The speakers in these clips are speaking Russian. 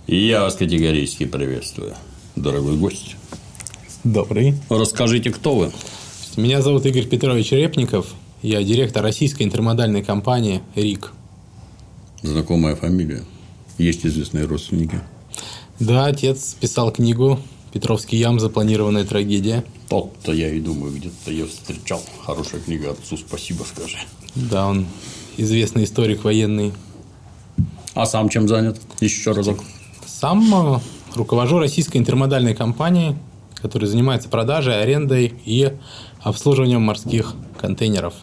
Я вас категорически приветствую, дорогой гость. Добрый. Расскажите, кто вы? Меня зовут Игорь Петрович Репников. Я директор российской интермодальной компании «РИК». Знакомая фамилия. Есть известные родственники? Да, отец писал книгу «Петровский ям. Запланированная трагедия». Тот-то я и думаю, где-то я встречал. Хорошая книга, отцу спасибо скажи. Да, он известный историк военный. А сам чем занят? Еще разок. Сам руковожу российской интермодальной компанией, которая занимается продажей, арендой и обслуживанием морских контейнеров.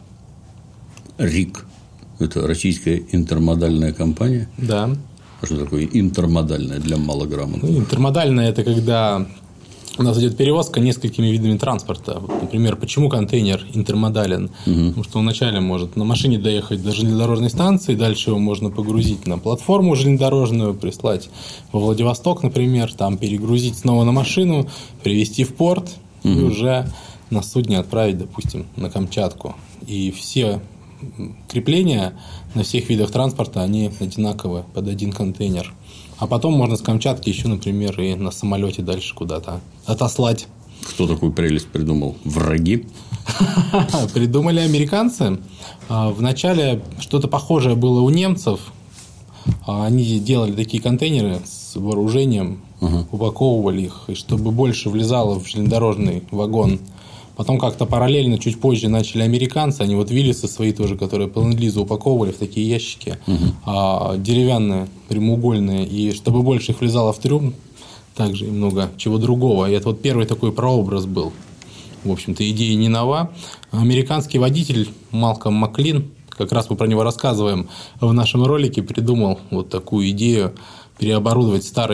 РИК. Это российская интермодальная компания? Да. А что такое интермодальная для малограмотных? Интермодальная – это когда у нас идет перевозка несколькими видами транспорта. Вот, например, почему контейнер интермодален? Потому что он вначале может на машине доехать до железнодорожной станции, дальше его можно погрузить на платформу железнодорожную, прислать во Владивосток, например, там перегрузить снова на машину, привезти в порт и уже на судне отправить, допустим, на Камчатку. И все крепления на всех видах транспорта, они одинаковые под один контейнер. А потом можно с Камчатки еще, например, и на самолете дальше куда-то отослать. Кто такую прелесть придумал? Враги? Придумали американцы. Вначале что-то похожее было у немцев. Они делали такие контейнеры с вооружением, упаковывали их, и чтобы больше влезало в железнодорожный вагон. Потом как-то параллельно, чуть позже, начали американцы. Они вот Виллисы свои тоже, которые по ленд-лизу упаковывали в такие ящики, деревянные, прямоугольные. И чтобы больше их влезало в трюм, также и много чего другого. И это вот первый такой прообраз был. В общем-то, идея не нова. Американский водитель Малкольм Маклин, как раз мы про него рассказываем в нашем ролике, придумал вот такую идею переоборудовать старый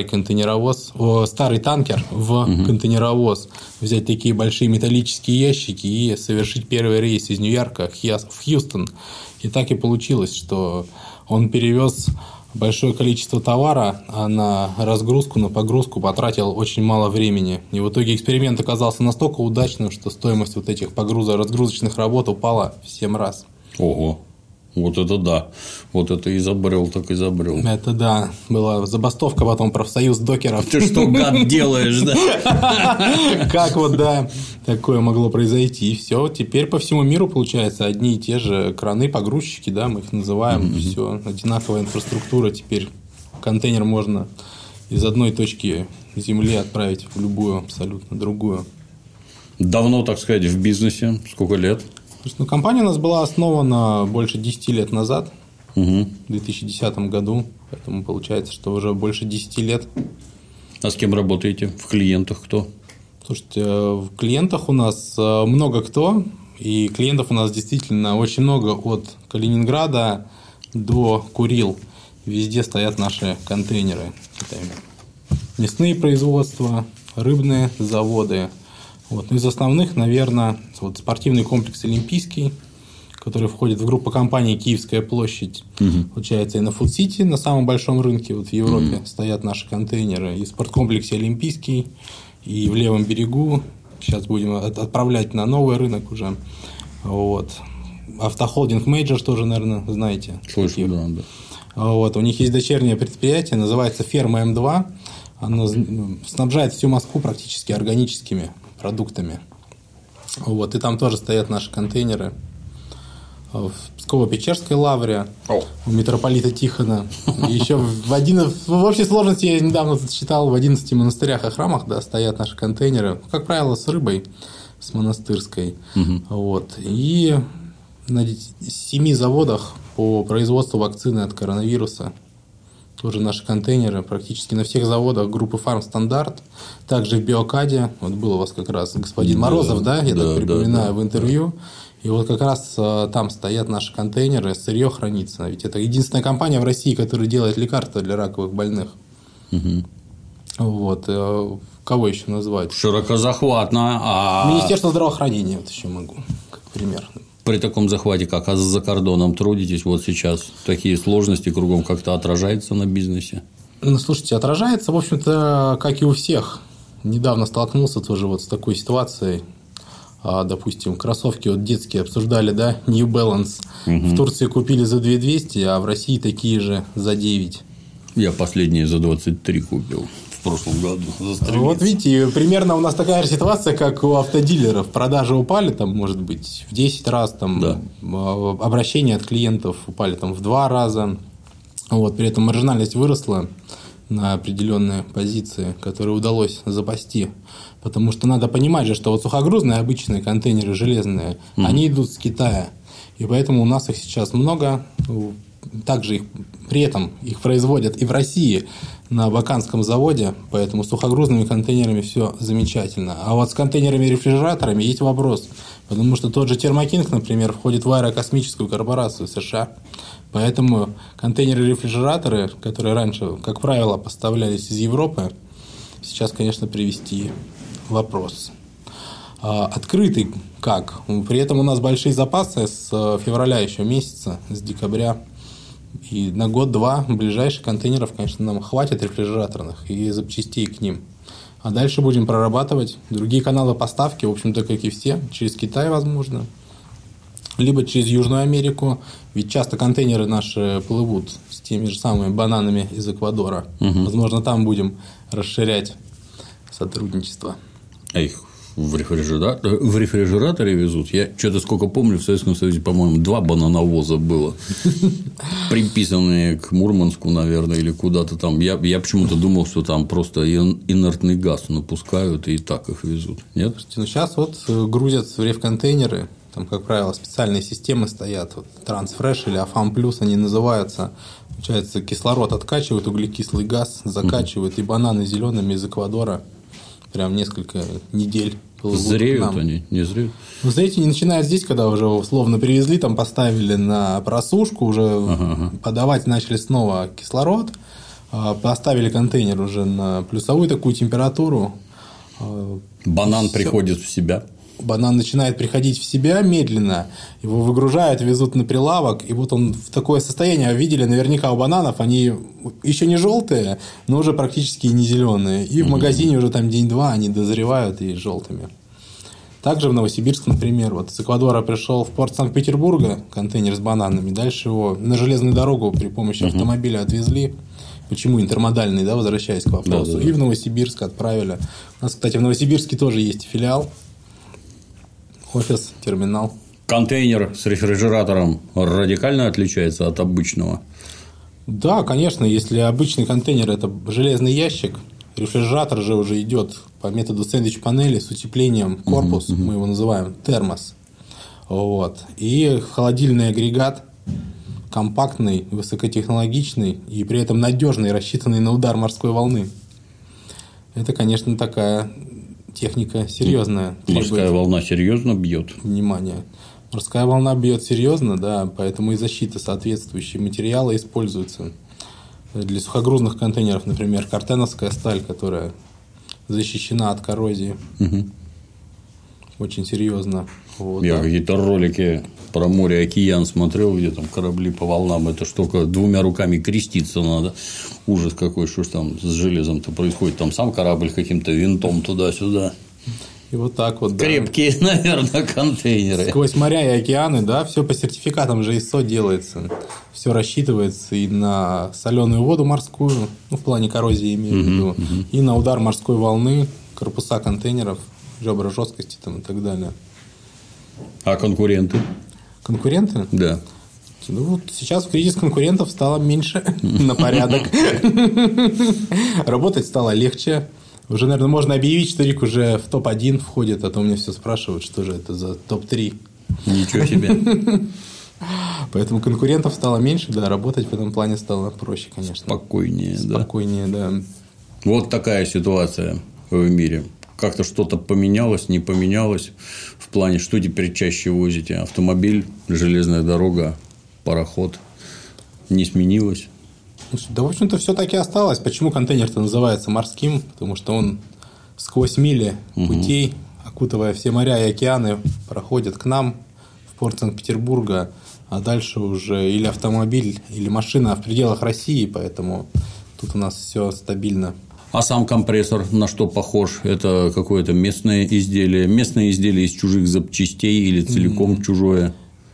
танкер в контейнеровоз, взять такие большие металлические ящики и совершить первый рейс из Нью-Йорка в Хьюстон. И так и получилось, что он перевез большое количество товара, а на разгрузку, на погрузку потратил очень мало времени. И в итоге эксперимент оказался настолько удачным, что стоимость вот этих погрузо-разгрузочных работ упала в 7 раз. Ого! Вот это да. Вот это изобрел, так изобрел. Это да. Была забастовка потом профсоюз докеров. Ты что, гад, делаешь, да? Как вот, да, такое могло произойти. И все. Теперь по всему миру, получается, одни и те же краны, погрузчики, да, мы их называем. Все. Одинаковая инфраструктура. Теперь контейнер можно из одной точки Земли отправить в любую абсолютно другую. Давно, так сказать, в бизнесе? Сколько лет? Ну, компания у нас была основана больше 10 лет назад, в 2010 году, поэтому получается, что уже больше 10 лет. А с кем работаете? В клиентах кто? Слушайте, в клиентах у нас много кто, и клиентов у нас действительно очень много, от Калининграда до Курил. Везде стоят наши контейнеры. Это мясные производства, рыбные заводы. Вот. Из основных, наверное, вот спортивный комплекс «Олимпийский», который входит в группу компаний «Киевская площадь». Получается, и на Фуд-Сити, на самом большом рынке вот в Европе, стоят наши контейнеры. И в спорткомплексе «Олимпийский», и в Левом берегу. Сейчас будем отправлять на новый рынок уже. Вот. Автохолдинг «Мейджор» тоже, наверное, знаете. Слышал, да. Вот. У них есть дочернее предприятие, называется «Ферма М2». Оно снабжает всю Москву практически органическими продуктами. Вот. И там тоже стоят наши контейнеры. В Псково-Печерской лавре, у митрополита Тихона. И еще в общей сложности, я недавно считал, в 11 монастырях и храмах, да, стоят наши контейнеры. Как правило, с рыбой, с монастырской. Вот. И на 7 заводах по производству вакцины от коронавируса тоже наши контейнеры практически на всех заводах группы «Фармстандарт». Также в «Биокаде». Вот был у вас как раз господин Морозов, да? Я так припоминаю в интервью. И вот как раз там стоят наши контейнеры, сырье хранится. Ведь это единственная компания в России, которая делает лекарства для раковых больных. Вот. Кого еще назвать? Широкозахватно. Министерство здравоохранения, вот еще могу, как пример. При таком захвате, как за кордоном трудитесь, вот сейчас такие сложности кругом как-то отражается на бизнесе? Ну, слушайте, отражается, в общем-то, как и у всех. Недавно столкнулся тоже вот с такой ситуацией. Допустим, кроссовки вот детские обсуждали, да, New Balance. В Турции купили за 2200, а в России такие же за 9. Я последние за 23 купил в прошлом году. Вот видите, примерно у нас такая же ситуация, как у автодилеров. Продажи упали, там, может быть, в 10 раз, там, да. Обращения от клиентов упали там, в 2 раза. Вот, при этом маржинальность выросла на определенные позиции, которые удалось запасти. Потому что надо понимать же, что вот сухогрузные обычные контейнеры железные, они идут с Китая. И поэтому у нас их сейчас много. Также при этом их производят и в России на Баканском заводе, поэтому с сухогрузными контейнерами все замечательно. А вот с контейнерами-рефрижераторами есть вопрос, потому что тот же Термокинг, например, входит в аэрокосмическую корпорацию США. Поэтому контейнеры-рефрижераторы, которые раньше, как правило, поставлялись из Европы, сейчас, конечно, привести вопрос. Открытый как? При этом у нас большие запасы с февраля еще месяца, с декабря. И на год-два ближайших контейнеров, конечно, нам хватит рефрижераторных и запчастей к ним. А дальше будем прорабатывать другие каналы поставки, в общем-то, как и все, через Китай, возможно, либо через Южную Америку, ведь часто контейнеры наши плывут с теми же самыми бананами из Эквадора. Возможно, там будем расширять сотрудничество. А их в рефрижераторе везут. Я что-то сколько помню, в Советском Союзе, по-моему, 2 банановоза было, приписанные к Мурманску, наверное, или куда-то там. Я почему-то думал, что там просто инертный газ напускают и так их везут. Нет? Слушайте, ну сейчас вот грузят в рефконтейнеры, там, как правило, специальные системы стоят, вот, Transfresh или Afam Plus они называются. Получается, кислород откачивают, углекислый газ закачивают, и бананы зелеными из Эквадора прям несколько недель плывут. Зреют они, не зреют? Ну, знаете, не начинают здесь, когда уже условно привезли, там поставили на просушку, уже подавать начали снова кислород, поставили контейнер уже на плюсовую такую температуру. Банан приходит в себя. Банан начинает приходить в себя медленно, его выгружают, везут на прилавок, и вот он в такое состояние. Вы видели наверняка у бананов, они еще не желтые, но уже практически не зеленые. И в магазине уже там день-два они дозревают и желтыми. Также в Новосибирск, например, вот с Эквадора пришел в порт Санкт-Петербурга контейнер с бананами, дальше его на железную дорогу при помощи автомобиля отвезли. Почему интермодальный, да, возвращаясь к вопросу, и в Новосибирск отправили. У нас, кстати, в Новосибирске тоже есть филиал. Офис, терминал. Контейнер с рефрижератором радикально отличается от обычного? Да, конечно, если обычный контейнер – это железный ящик, рефрижератор же уже идет по методу сэндвич-панели с утеплением корпус, мы его называем термос. Вот. И холодильный агрегат компактный, высокотехнологичный и при этом надежный, рассчитанный на удар морской волны. Это, конечно, такая техника серьезная. Морская волна серьезно бьет. Внимание. Морская волна бьет серьезно, да, поэтому и защита соответствующие материалы используются. Для сухогрузных контейнеров, например, картеновская сталь, которая защищена от коррозии. Очень серьезно. Вот, Я какие-то ролики про море, океан смотрел, где там корабли по волнам. Это ж только 2 руками креститься надо. Ужас какой, что ж там с железом-то происходит. Там сам корабль каким-то винтом туда-сюда. И вот так вот, да. Крепкие, наверное, контейнеры. Сквозь моря и океаны, да, все по сертификатам же ИСО делается. Все рассчитывается и на соленую воду морскую, ну, в плане коррозии имею в виду, и на удар морской волны, корпуса контейнеров, ребра жесткости там, и так далее. А конкуренты? Конкуренты? Да. Ну, вот сейчас в кризис конкурентов стало меньше на порядок. Работать стало легче. Уже, наверное, можно объявить, что Рик уже в топ-1 входит, а то у меня все спрашивают, что же это за топ-3. Ничего себе. Поэтому конкурентов стало меньше, да, работать в этом плане стало проще, конечно. Спокойнее, да. Спокойнее, да. Вот такая ситуация в мире. Как-то что-то поменялось, не поменялось в плане, что теперь чаще возите? Автомобиль, железная дорога, пароход. Не сменилось? Да, в общем-то, все таки осталось. Почему контейнер-то называется морским? Потому что он сквозь мили путей, окутывая все моря и океаны, проходит к нам в порт Санкт-Петербурга, а дальше уже или автомобиль, или машина в пределах России, поэтому тут у нас все стабильно. А сам компрессор на что похож? Это какое-то местное изделие? Местное изделие из чужих запчастей или целиком чужое?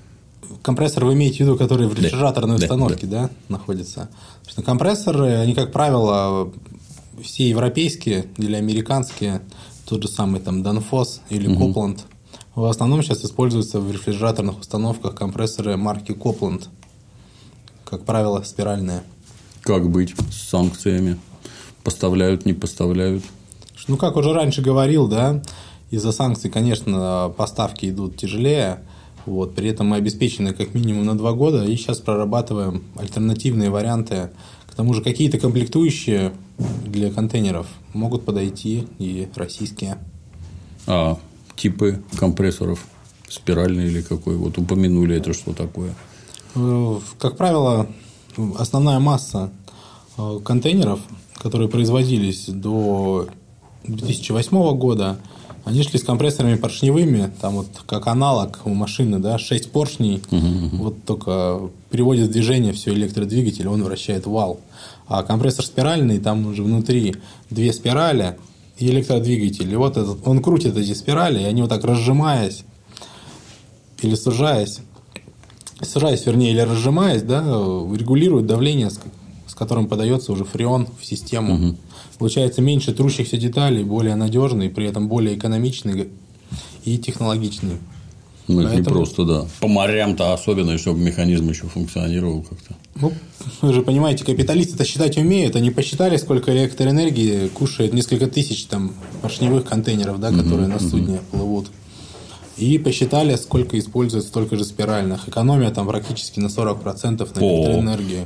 компрессор вы имеете в виду, который в рефрижераторной установке, да, находится? Потому что компрессоры, они, как правило, все европейские или американские, тот же самый там Danfoss или Copland, в основном сейчас используются в рефрижераторных установках компрессоры марки Copland, как правило, спиральные. Как быть с санкциями? Поставляют, не поставляют? Ну, как уже раньше говорил, да, из-за санкций, конечно, поставки идут тяжелее. Вот, при этом мы обеспечены как минимум на 2 года, и сейчас прорабатываем альтернативные варианты. К тому же какие-то комплектующие для контейнеров могут подойти и российские. А типы компрессоров? Спиральные или какой? Вот упомянули, это что такое? Как правило, основная масса контейнеров, которые производились до 2008 года, они шли с компрессорами поршневыми, там вот как аналог у машины, да, 6 поршней, вот только переводит в движение все электродвигатель, он вращает вал. А компрессор спиральный, там уже внутри 2 спирали и электродвигатель. И вот он крутит эти спирали, и они вот так разжимаясь или сужаясь, вернее, или разжимаясь, да, регулируют давление, с которым подается уже фреон в систему. Получается меньше трущихся деталей, более надежный, при этом более экономичный и технологичный. Ну, это не просто, да. По морям-то особенно, чтобы механизм еще функционировал как-то. Ну, вы же понимаете, капиталисты-то считать умеют. Они посчитали, сколько электроэнергии кушает несколько тысяч там поршневых контейнеров, да, которые на судне плывут. И посчитали, сколько используют столько же спиральных. Экономия там практически на 40% на электроэнергии.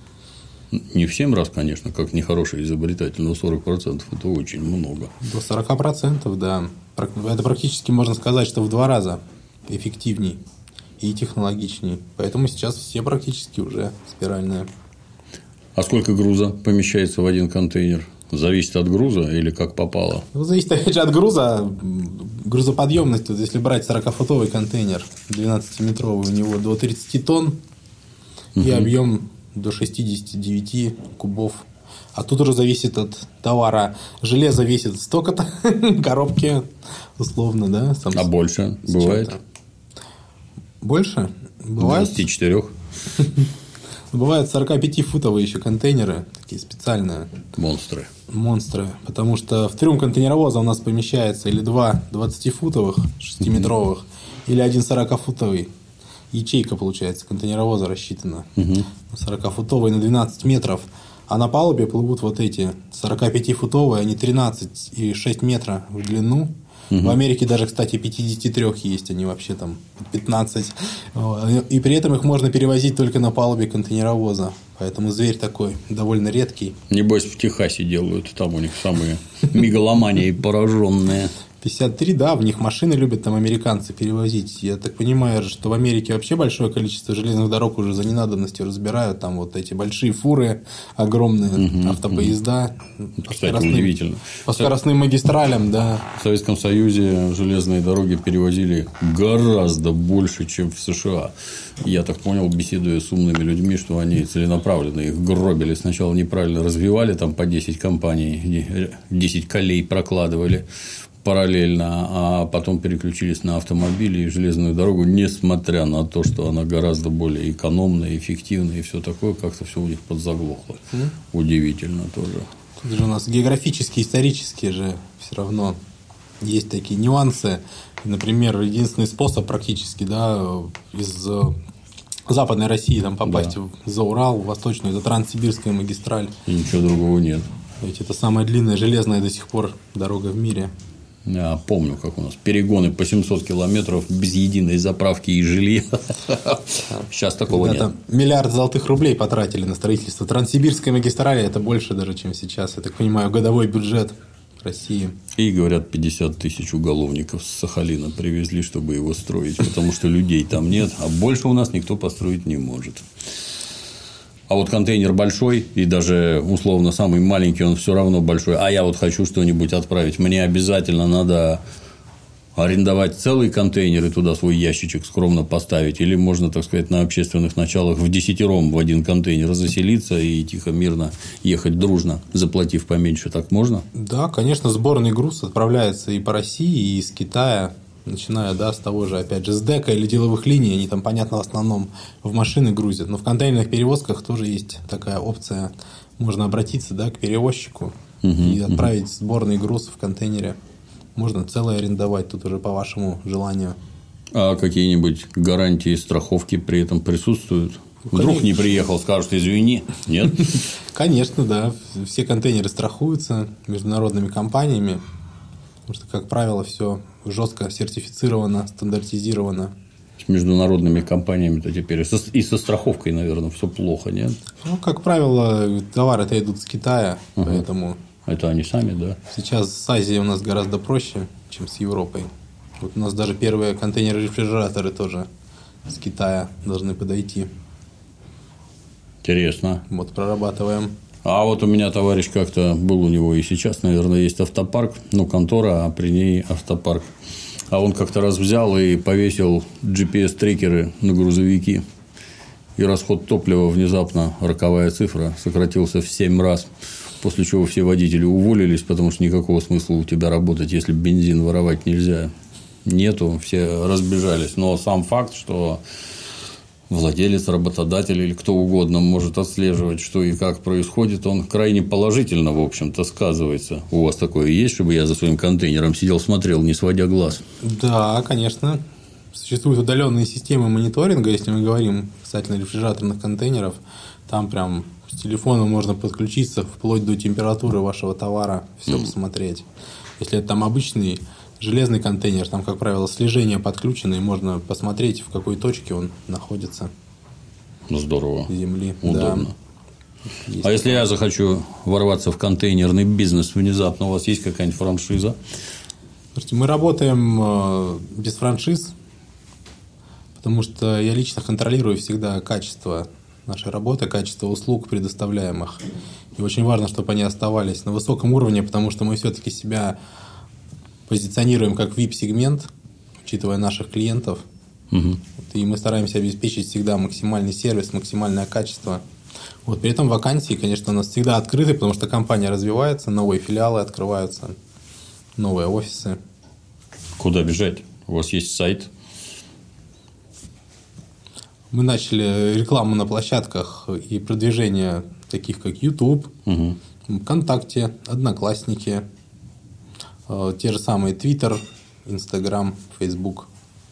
Не в 7 раз, конечно, как нехороший изобретатель, но 40% это очень много. До 40%, да. Это практически можно сказать, что в 2 раза эффективней и технологичней. Поэтому сейчас все практически уже спиральные. А сколько груза помещается в один контейнер? Зависит от груза или как попало? Зависит, опять же, от груза. Грузоподъемность, вот если брать 40-футовый контейнер, 12-метровый, у него до 30 тонн и объем до 69 кубов. А тут уже зависит от товара. Железо весит столько-то, коробки условно, да? А больше бывает? Больше? Бывает. 24. Бывают 45-футовые еще контейнеры, такие специальные. Монстры. Потому что в трюм контейнеровоза у нас помещается или 2 20-футовых, 6-метровых, или 1 40-футовый. Ячейка, получается, контейнеровоза рассчитана. 40-футовый на 12 метров. А на палубе плывут вот эти 45-футовые, они 13,6 метра в длину. В Америке даже, кстати, 53 есть, они вообще там 15. И при этом их можно перевозить только на палубе контейнеровоза. Поэтому зверь такой довольно редкий. Небось, в Техасе делают, там у них самые мегаломании пораженные. 53, да, в них машины любят там американцы перевозить. Я так понимаю, что в Америке вообще большое количество железных дорог уже за ненадобностью разбирают. Там вот эти большие фуры, огромные автопоезда. Кстати, удивительно. По скоростным магистралям, да. В Советском Союзе железные дороги перевозили гораздо больше, чем в США. Я так понял, беседуя с умными людьми, что они целенаправленно их гробили. Сначала неправильно развивали, там по 10 компаний, 10 колей прокладывали параллельно, а потом переключились на автомобили и железную дорогу, несмотря на то, что она гораздо более экономная, эффективная и все такое, как-то все у них подзаглохло. Удивительно тоже. Тут же у нас географические, исторические же все равно есть такие нюансы. Например, единственный способ практически, да, из Западной России там попасть за Урал, в Восточную, это Транссибирская магистраль. И ничего другого нет. Ведь это самая длинная железная до сих пор дорога в мире. Я помню, как у нас перегоны по 700 километров без единой заправки и жилья. Сейчас такого нет. $1 миллиард золотых рублей потратили на строительство Транссибирской магистрали. Это больше даже, чем сейчас. Я так понимаю, годовой бюджет России. И, говорят, 50 тысяч уголовников с Сахалина привезли, чтобы его строить. Потому что людей там нет. А больше у нас никто построить не может. А вот контейнер большой, и даже условно самый маленький, он все равно большой. А я вот хочу что-нибудь отправить. Мне обязательно надо арендовать целый контейнер и туда свой ящичек скромно поставить. Или можно, так сказать, на общественных началах в 10-ром в один контейнер заселиться и тихо, мирно ехать дружно, заплатив поменьше. Так можно? Да, конечно, сборный груз отправляется и по России, и из Китая. начиная, да, с того же, опять же, с дека или деловых линий, они там, понятно, в основном в машины грузят, но в контейнерных перевозках тоже есть такая опция, можно обратиться, да, к перевозчику и отправить сборный груз в контейнере. Можно целое арендовать, тут уже по вашему желанию. А какие-нибудь гарантии, страховки при этом присутствуют? Вдруг не приехал, скажут, извини, нет? Конечно, да. Все контейнеры страхуются международными компаниями, потому что, как правило, все жестко сертифицировано, стандартизировано. С международными компаниями-то теперь и со страховкой, наверное, все плохо, нет? Ну, как правило, товары-то идут с Китая, поэтому... Это они сами, да? Сейчас с Азией у нас гораздо проще, чем с Европой. Вот у нас даже первые контейнеры-рефрижераторы тоже с Китая должны подойти. Интересно. Вот прорабатываем. А вот у меня товарищ как-то был, у него и сейчас, наверное, есть автопарк, ну, контора, а при ней автопарк. А он как-то раз взял и повесил GPS-трекеры на грузовики. И расход топлива внезапно, роковая цифра, сократился в 7 раз. После чего все водители уволились, потому что никакого смысла у тебя работать, если бензин воровать нельзя. Нету, все разбежались. Но сам факт, что владелец, работодатель или кто угодно может отслеживать, что и как происходит, он крайне положительно, в общем-то, сказывается. У вас такое есть, чтобы я за своим контейнером сидел, смотрел, не сводя глаз? Да, конечно. Существуют удаленные системы мониторинга, если мы говорим касательно рефрижераторных контейнеров. Там прям с телефона можно подключиться вплоть до температуры вашего товара, все посмотреть. Если это там обычный железный контейнер, там, как правило, слежение подключено, и можно посмотреть, в какой точке он находится. Здорово. Земли. Удобно. Да. А если я захочу ворваться в контейнерный бизнес внезапно, у вас есть какая-нибудь франшиза? Слушайте, мы работаем без франшиз, потому что я лично контролирую всегда качество нашей работы, качество услуг, предоставляемых. И очень важно, чтобы они оставались на высоком уровне, потому что мы все-таки себя позиционируем как VIP-сегмент, учитывая наших клиентов. И мы стараемся обеспечить всегда максимальный сервис, максимальное качество. Вот. При этом вакансии, конечно, у нас всегда открыты, потому что компания развивается, новые филиалы открываются, новые офисы. Куда бежать? У вас есть сайт? Мы начали рекламу на площадках и продвижение таких, как YouTube, ВКонтакте, Одноклассники, те же самые Twitter, Instagram, Facebook,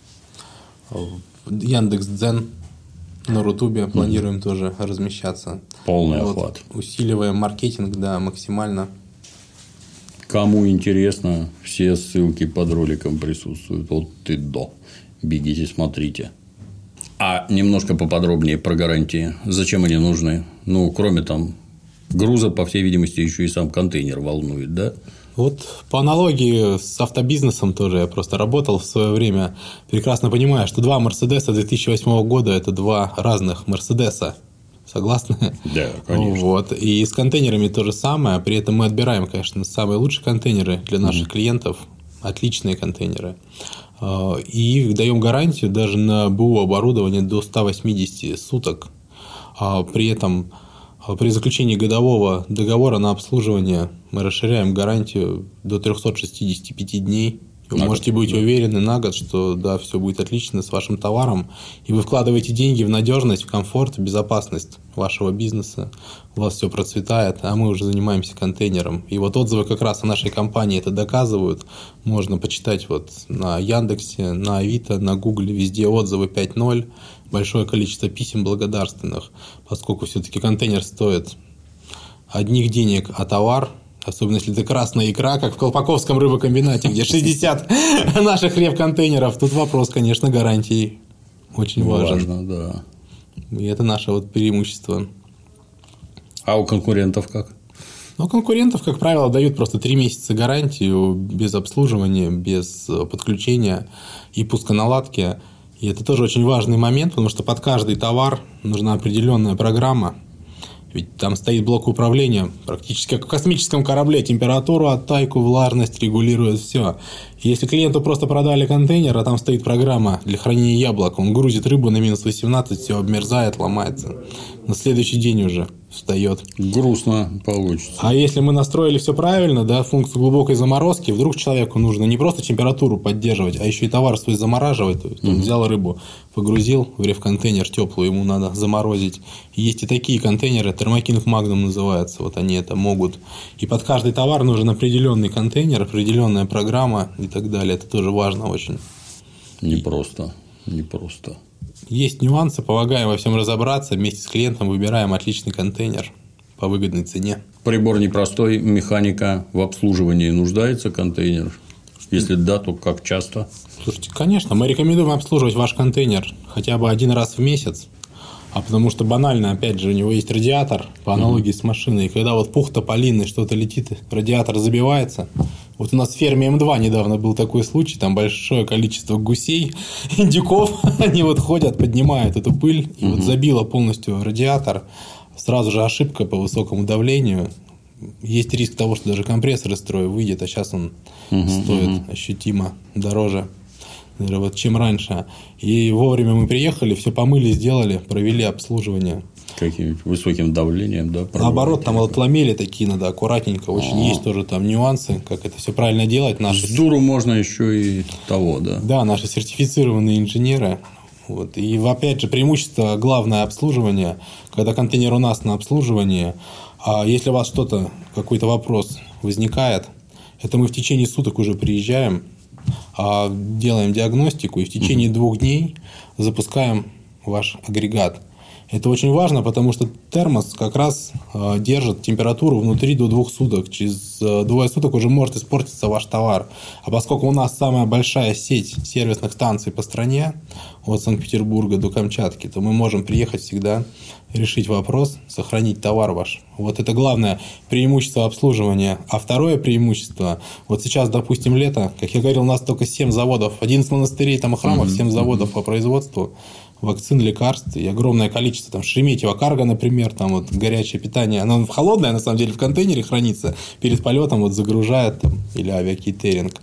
Яндекс.Дзен, на Рутубе планируем тоже размещаться. Полный охват. Усиливаем маркетинг, да, максимально. Кому интересно, все ссылки под роликом присутствуют от и до. Бегите, смотрите. А немножко поподробнее про гарантии. Зачем они нужны? Ну, кроме там груза, по всей видимости, еще и сам контейнер волнует, да? Вот по аналогии с автобизнесом тоже я просто работал в свое время. Прекрасно понимаю, что два Мерседеса 2008 года – это два разных Мерседеса. Согласны? Да, конечно. Вот. И с контейнерами то же самое. При этом мы отбираем, конечно, самые лучшие контейнеры для наших клиентов. Отличные контейнеры. И даем гарантию даже на БУ оборудование до 180 суток. При этом при заключении годового договора на обслуживание мы расширяем гарантию до 365 дней. Вы можете быть уверены на год, что да, все будет отлично с вашим товаром, и вы вкладываете деньги в надежность, в комфорт, в безопасность вашего бизнеса. У вас все процветает, а мы уже занимаемся контейнером. И вот отзывы как раз о нашей компании это доказывают. Можно почитать вот на Яндексе, на Авито, на Гугле, везде отзывы 5.0, большое количество писем благодарственных, поскольку все-таки контейнер стоит одних денег, а товар, особенно если это красная икра, как в Колпаковском рыбокомбинате, где 60 наших реп-контейнеров. Тут вопрос, конечно, гарантий очень важен. Важно, да. И это наше вот преимущество. А у конкурентов как? Ну, конкурентов, как правило, дают просто 3 месяца гарантию без обслуживания, без подключения и пусконаладки. И это тоже очень важный момент, потому что под каждый товар нужна определенная программа. Ведь там стоит блок управления, практически как в космическом корабле, температуру, оттайку, влажность регулирует все. Если клиенту просто продали контейнер, а там стоит программа для хранения яблок, он грузит рыбу на минус 18, все обмерзает, ломается. На следующий день уже встает. Грустно получится. А если мы настроили все правильно, да, функцию глубокой заморозки, вдруг человеку нужно не просто температуру поддерживать, а еще и товар свой замораживать. То есть он взял рыбу, погрузил в рефконтейнер теплую, ему надо заморозить. Есть и такие контейнеры, термокинг Magnum называется, вот они это могут. И под каждый товар нужен определенный контейнер, определенная программа и так далее. Это тоже важно очень. Непросто. Есть нюансы, помогаем во всем разобраться, вместе с клиентом выбираем отличный контейнер по выгодной цене. Прибор непростой, механика в обслуживании нуждается контейнер? Если да, то как часто? Слушайте, конечно, мы рекомендуем обслуживать ваш контейнер хотя бы один раз в месяц, а потому что банально, опять же, у него есть радиатор по аналогии с машиной, и когда вот пух тополиный, что-то летит, радиатор забивается. Вот у нас в ферме М2 недавно был такой случай, там большое количество гусей, индюков, они вот ходят, поднимают эту пыль, и вот забило полностью радиатор, сразу же ошибка по высокому давлению. Есть риск того, что даже компрессор из строя выйдет, а сейчас он стоит ощутимо дороже, вот, чем раньше. И вовремя мы приехали, все помыли, сделали, провели обслуживание. Каким-нибудь высоким давлением, да? Наоборот, там вот ламели такие надо аккуратненько, очень есть тоже там нюансы, как это все правильно делать. С дуру можно еще и того, да? Да, наши сертифицированные инженеры. Вот. И опять же, преимущество главное обслуживание, когда контейнер у нас на обслуживании, а если у вас что-то, какой-то вопрос возникает, это мы в течение суток уже приезжаем, делаем диагностику и в течение 2 дней запускаем ваш агрегат. Это очень важно, потому что термос как раз держит температуру внутри до 2 суток. Через 2 суток уже может испортиться ваш товар. А поскольку у нас самая большая сеть сервисных станций по стране, от Санкт-Петербурга до Камчатки, то мы можем приехать всегда, решить вопрос, сохранить товар ваш. Вот это главное преимущество обслуживания. А второе преимущество, вот сейчас, допустим, лето, как я говорил, у нас только 7 заводов, 11 монастырей там и храмов, 7 заводов по производству вакцин, лекарств и огромное количество. Там Шереметьево Карго, например, там вот горячее питание, оно холодное, на самом деле, в контейнере хранится, перед полетом вот загружает там, или авиакейтеринг.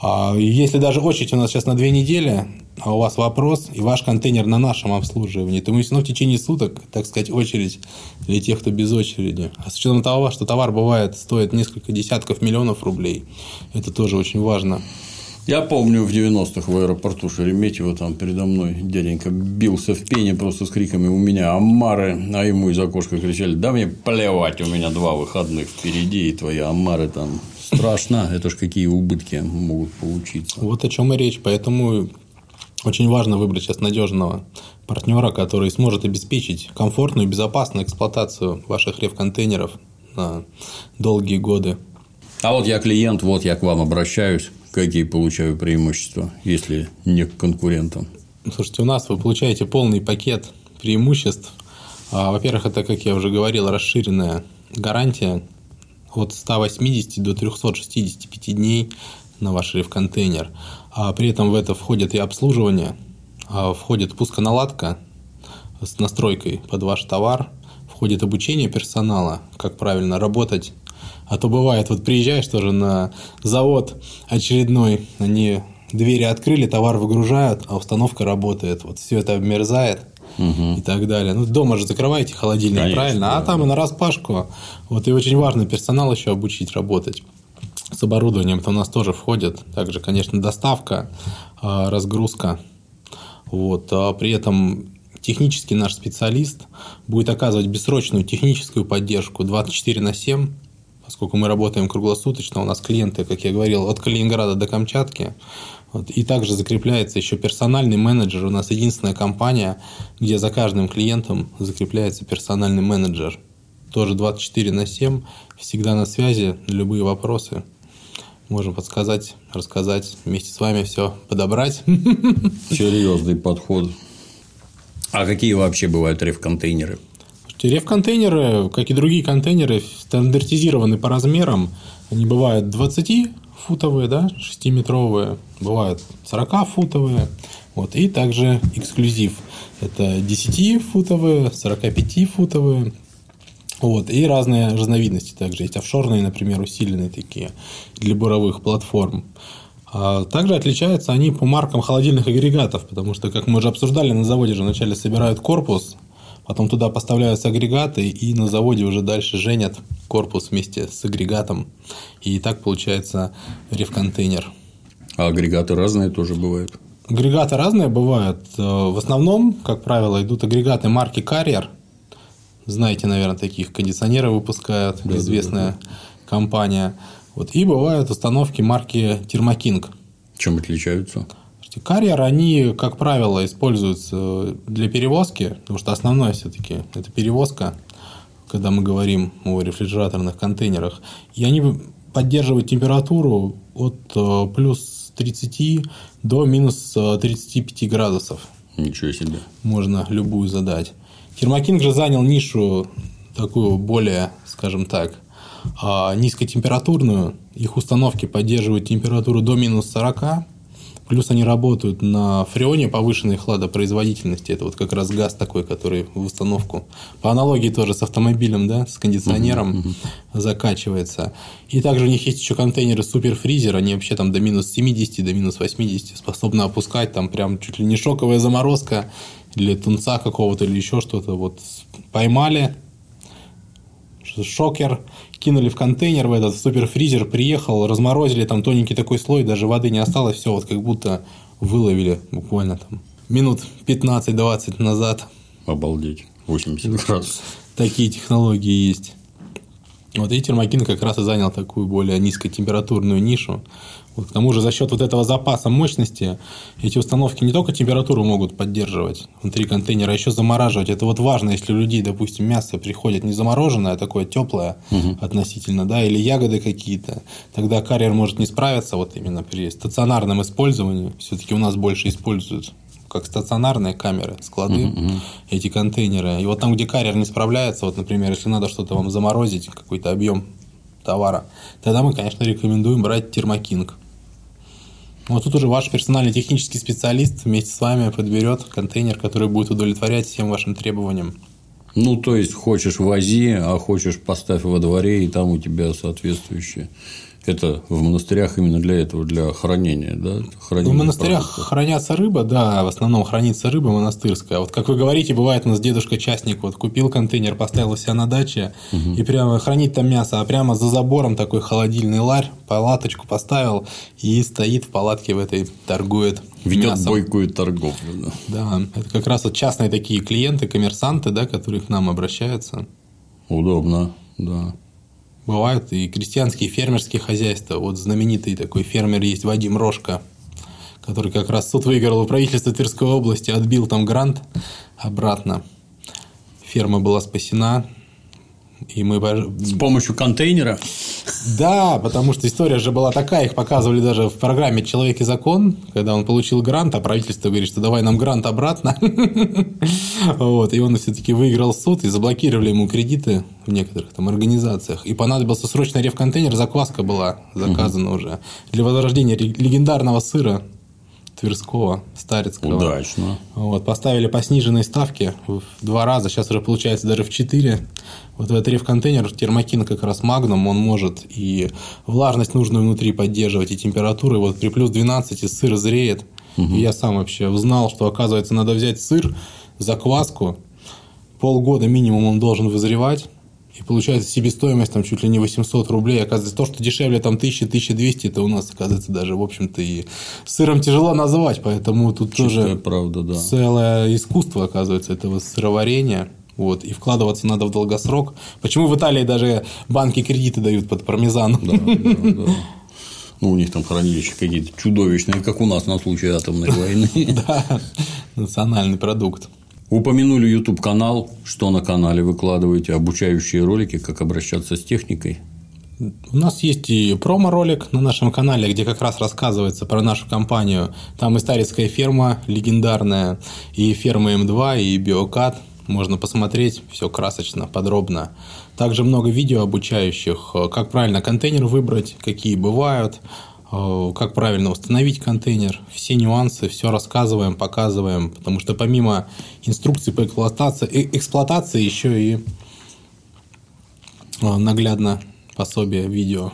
Если даже очередь у нас сейчас на 2 недели, а у вас вопрос, и ваш контейнер на нашем обслуживании, то мы все равно в течение суток, так сказать, очередь для тех, кто без очереди. А с учетом того, что товар бывает стоит несколько десятков миллионов рублей, это тоже очень важно. Я помню, в 90-х в аэропорту Шереметьево там передо мной дяденька бился в пене просто с криками: «У меня омары», а ему из окошка кричали: «Да мне плевать, у меня 2 выходных впереди, и твои омары там». Страшно, это ж какие убытки могут получиться. Вот о чем и речь, поэтому очень важно выбрать сейчас надежного партнера, который сможет обеспечить комфортную и безопасную эксплуатацию ваших рефконтейнеров на долгие годы. А вот я клиент, вот я к вам обращаюсь. Какие получаю преимущества, если не к конкурентам? Слушайте, у нас вы получаете полный пакет преимуществ. Во-первых, это, как я уже говорил, расширенная гарантия от 180 до 365 дней на ваш рефконтейнер. При этом в это входит и обслуживание, входит пусконаладка с настройкой под ваш товар, входит обучение персонала, как правильно работать. А то бывает, вот приезжаешь тоже на завод очередной, они двери открыли, товар выгружают, а установка работает. Вот все это обмерзает и так далее. Ну, дома же закрываете холодильник, конечно, правильно? Да. А там и нараспашку. Вот и очень важно персонал еще обучить работать с оборудованием. Это у нас тоже входит. Также, конечно, доставка, разгрузка. Вот. А при этом технический наш специалист будет оказывать бессрочную техническую поддержку 24/7. Поскольку мы работаем круглосуточно, у нас клиенты, как я говорил, от Калининграда до Камчатки. Вот, и также закрепляется еще персональный менеджер. У нас единственная компания, где за каждым клиентом закрепляется персональный менеджер. Тоже 24/7, всегда на связи, любые вопросы можем подсказать, рассказать, вместе с вами все подобрать. Серьезный подход. А какие вообще бывают рефконтейнеры? Рефконтейнеры, как и другие контейнеры, стандартизированы по размерам. Они бывают 20-футовые, да, 6-метровые, бывают 40-футовые. Вот, и также эксклюзив. Это 10-футовые, 45-футовые. Вот, и разные разновидности также. Есть офшорные, например, усиленные такие для буровых платформ. Также отличаются они по маркам холодильных агрегатов, потому что, как мы уже обсуждали, на заводе же вначале собирают корпус, потом туда поставляются агрегаты, и на заводе уже дальше женят корпус вместе с агрегатом. И так получается рефконтейнер. А агрегаты разные тоже бывают? Агрегаты разные бывают. В основном, как правило, идут агрегаты марки Carrier. Знаете, наверное, таких кондиционеры выпускают, да, известная компания. Вот. И бывают установки марки Thermo King. Чем отличаются? Carrier, они, как правило, используются для перевозки, потому что основное все-таки это перевозка, когда мы говорим о рефрижераторных контейнерах. И они поддерживают температуру от плюс 30 до минус 35 градусов. Ничего себе. Можно любую задать. Thermo King же занял нишу такую более, скажем так, низкотемпературную. Их установки поддерживают температуру до минус 40. Плюс они работают на фреоне повышенной хладопроизводительности. Это вот как раз газ такой, который в установку, по аналогии тоже с автомобилем, да, с кондиционером закачивается. И также у них есть еще контейнеры суперфризер. Они вообще там до минус 70, до минус 80 способны опускать. Там прям чуть ли не шоковая заморозка или тунца какого-то, или еще что-то. Вот поймали шокер, кинули в контейнер, в этот суперфризер, приехал, разморозили, там тоненький такой слой, даже воды не осталось, все вот как будто выловили буквально там минут 15-20 назад. Обалдеть, 80 градусов. Такие технологии есть. Вот и Thermo King как раз и занял такую более низкотемпературную нишу. Вот, к тому же за счет вот этого запаса мощности эти установки не только температуру могут поддерживать внутри контейнера, а еще замораживать. Это вот важно, если у людей, допустим, мясо приходит не замороженное, а такое теплое относительно, да, или ягоды какие-то, тогда Carrier может не справиться вот именно при стационарном использовании. Все-таки у нас больше используют как стационарные камеры, склады, эти контейнеры. И вот там, где Carrier не справляется, вот, например, если надо что-то вам заморозить, какой-то объем товара, тогда мы, конечно, рекомендуем брать Thermo King. Вот тут уже ваш персональный технический специалист вместе с вами подберет контейнер, который будет удовлетворять всем вашим требованиям. Ну, то есть, хочешь вози, а хочешь поставь во дворе, и там у тебя соответствующее. Это в монастырях именно для этого, для хранения, да? В монастырях хранятся рыба, да, в основном хранится рыба монастырская. Вот как вы говорите, бывает у нас дедушка-частник вот купил контейнер, поставил у себя на даче и прямо хранит там мясо, а прямо за забором такой холодильный ларь, палаточку поставил и стоит в палатке в этой, торгует ведет мясом. бойкую торговлю. Да. Да, это как раз вот частные такие клиенты, коммерсанты, да, которые к нам обращаются. Удобно, да. Бывают и крестьянские, и фермерские хозяйства. Вот знаменитый такой фермер есть Вадим Рожко, который как раз суд выиграл у правительства Тверской области, отбил там грант обратно. Ферма была спасена. И мы... С помощью контейнера? Да, потому что история же была такая, их показывали даже в программе «Человек и закон», когда он получил грант, а правительство говорит, что давай нам грант обратно. Вот, и он все-таки выиграл суд, и заблокировали ему кредиты в некоторых там организациях. И понадобился срочно рефконтейнер, закваска была заказана уже для возрождения легендарного сыра Тверского, Старицкого. Удачно. Вот, поставили по сниженной ставке в 2 раза, сейчас уже получается даже в 4. Вот этот рефконтейнер Thermo King как раз Magnum, он может и влажность нужную внутри поддерживать, и температуру. И вот при плюс 12 сыр зреет. И я сам вообще узнал, что, оказывается, надо взять сыр, закваску, полгода минимум он должен вызревать. И получается себестоимость там чуть ли не 800 рублей. Оказывается, то, что дешевле там 1000-1200, это у нас, оказывается, даже, в общем-то, и сыром тяжело назвать. Поэтому тут чистая тоже правда, да. Целое искусство, оказывается, этого сыроварения. Вот, и вкладываться надо в долгосрок. Почему в Италии даже банки кредиты дают под пармезан? Да. Ну, у них там хранилища какие-то чудовищные, как у нас на случай атомной войны. Да, национальный продукт. Упомянули YouTube-канал. Что на канале выкладываете? Обучающие ролики, как обращаться с техникой? У нас есть и промо-ролик на нашем канале, где как раз рассказывается про нашу компанию. Там и Старицкая ферма легендарная, и ферма М2, и Биокат. Можно посмотреть все красочно, подробно. Также много видео обучающих, как правильно контейнер выбрать, какие бывают, как правильно установить контейнер. Все нюансы, все рассказываем, показываем. Потому что помимо инструкций по эксплуатации еще и наглядно пособие, видео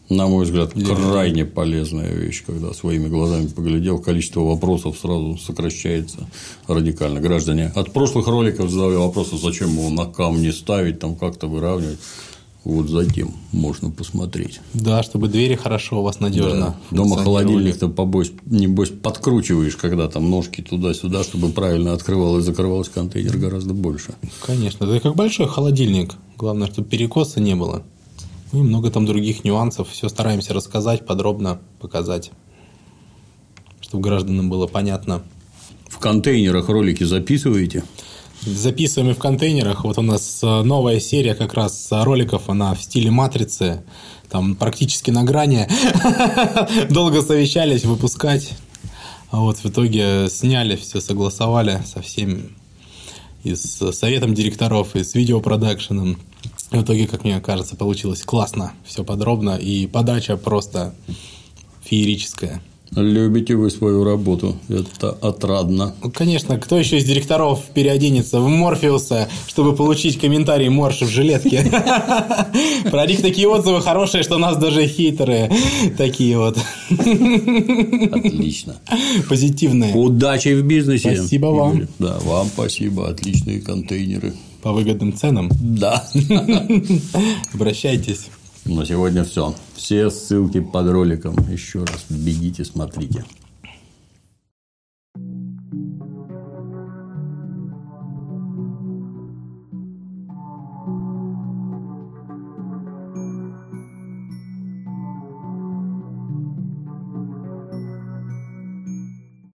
На мой взгляд, крайне полезная вещь, когда своими глазами поглядел, количество вопросов сразу сокращается радикально. Граждане от прошлых роликов задавали вопросы, зачем его на камни ставить, там как-то выравнивать. Вот затем можно посмотреть. Да, чтобы двери хорошо у вас надежно. Да. Дома холодильник-то, небось, подкручиваешь, когда там ножки туда-сюда, чтобы правильно открывал и закрывался контейнер гораздо больше. Конечно, это как большой холодильник. Главное, чтобы перекоса не было. Ну и много там других нюансов. Все стараемся рассказать, подробно показать, чтобы гражданам было понятно. В контейнерах ролики записываете? Записываем и в контейнерах. Вот у нас новая серия как раз роликов, она в стиле матрицы. Там практически на грани. Долго совещались выпускать. А вот в итоге сняли, все согласовали со всеми. И с советом директоров, и с видеопродакшеном. И в итоге, как мне кажется, получилось классно. Все подробно. И подача просто феерическая. Любите вы свою работу, это отрадно. Ну, конечно, кто еще из директоров переоденется в Морфеуса, чтобы получить комментарий Морши в жилетке? Про них такие отзывы хорошие, что у нас даже хейтеры такие вот. Отлично. Позитивные. Удачи в бизнесе. Спасибо вам. Да, вам спасибо. Отличные контейнеры. По выгодным ценам. Да. Обращайтесь. На сегодня все. Все ссылки под роликом. Еще раз бегите, смотрите.